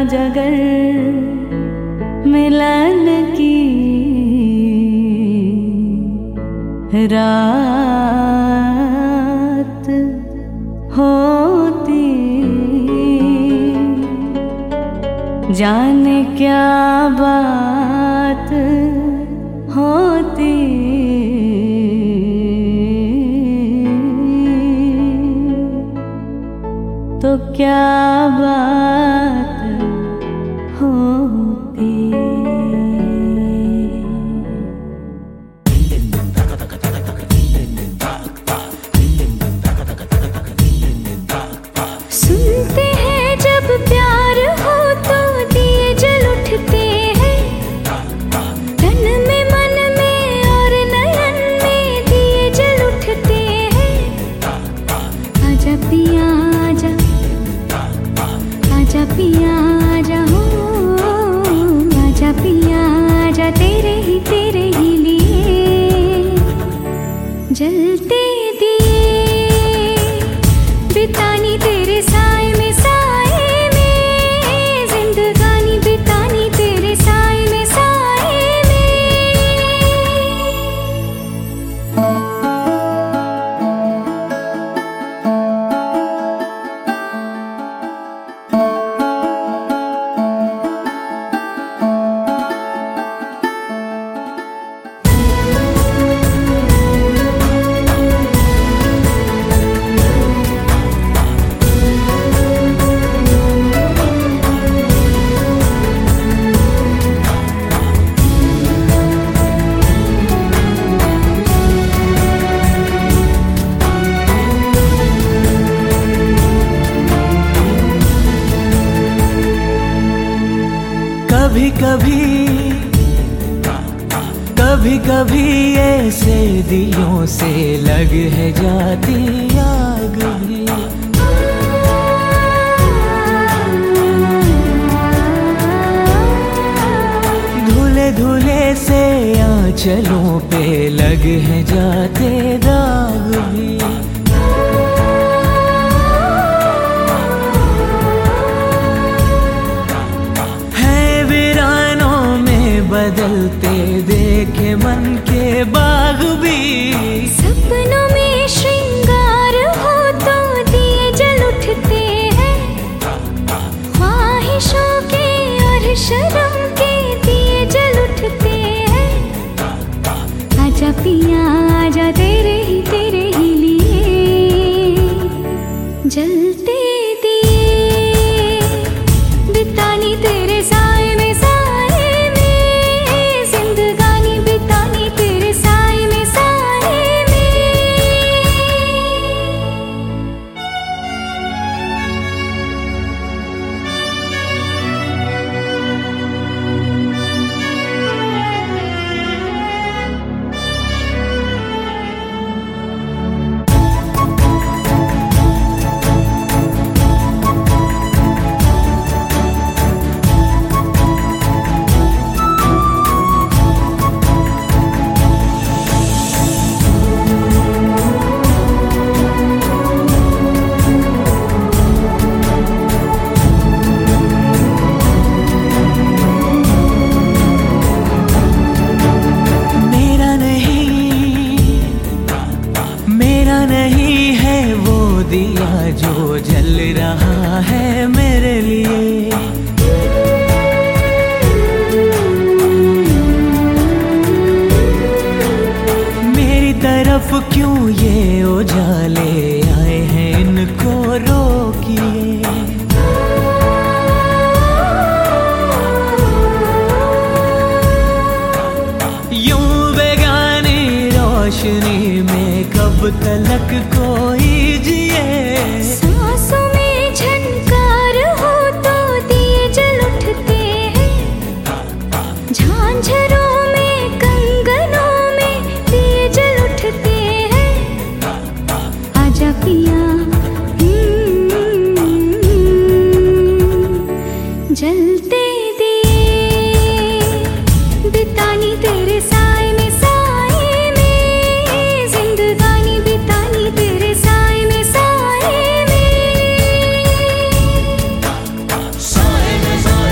जगर मिलन की रात होती, जाने क्या बात होती, तो क्या बात होती। सुनते हैं जब प्यार हो तो दिए जल उठते हैं, तन में मन में और नयन में दिए जल उठते हैं। आजा पिया आजा, आजा पिया आजा हो, आजा पिया आजा, तेरे ही लिए जलते दिए बितानी तेरे साए में, साए में जिंदगानी बितानी तेरे साए में, साए में। कभी कभी ऐसे दिलों से लग है जाती आग भी। धुले धुले से आंचलों पे लग है जाते दाग भी। बदलते देखे मन के बाग भी। सपनों में श्रृंगार हो तो दिए जल उठते हैं, ख्वाहिशों के और शर्म के दिए जल उठते हैं। आजा पिया आजा, तेरे ही लिए जलते दिए बितानी तेरे साए में, दिया जो जल रहा है मेरे लिए। मेरी तरफ क्यों ये उजाले आए हैं, इनको रोकिए। यूं बेगानी रोशनी में कब तलक कोई जिए। सांसों में झनकार हो तो दिए जल उठते हैं, झांझरों में कंगनों में दिए जल उठते हैं। आजा पिया जलते दिए बितानी तेरे साए में, साए में जिंदगानी बितानी तेरे साए में, साए में। साए में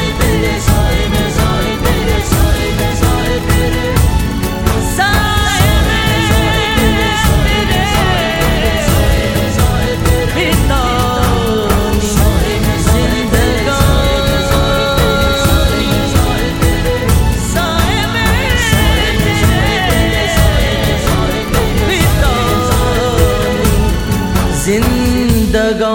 जिंदगानी